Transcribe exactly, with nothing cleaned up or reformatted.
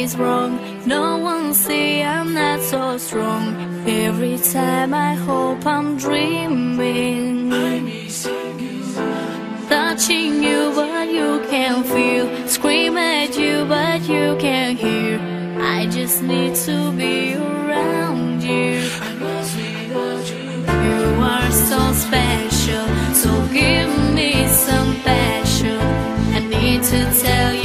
is wrong. No one see I'm not so strong. Every time I hope I'm dreaming, touching you but you can't feel, scream at you but you can't hear. I just need to be around you. You are so special, so give me some passion. I need to tell you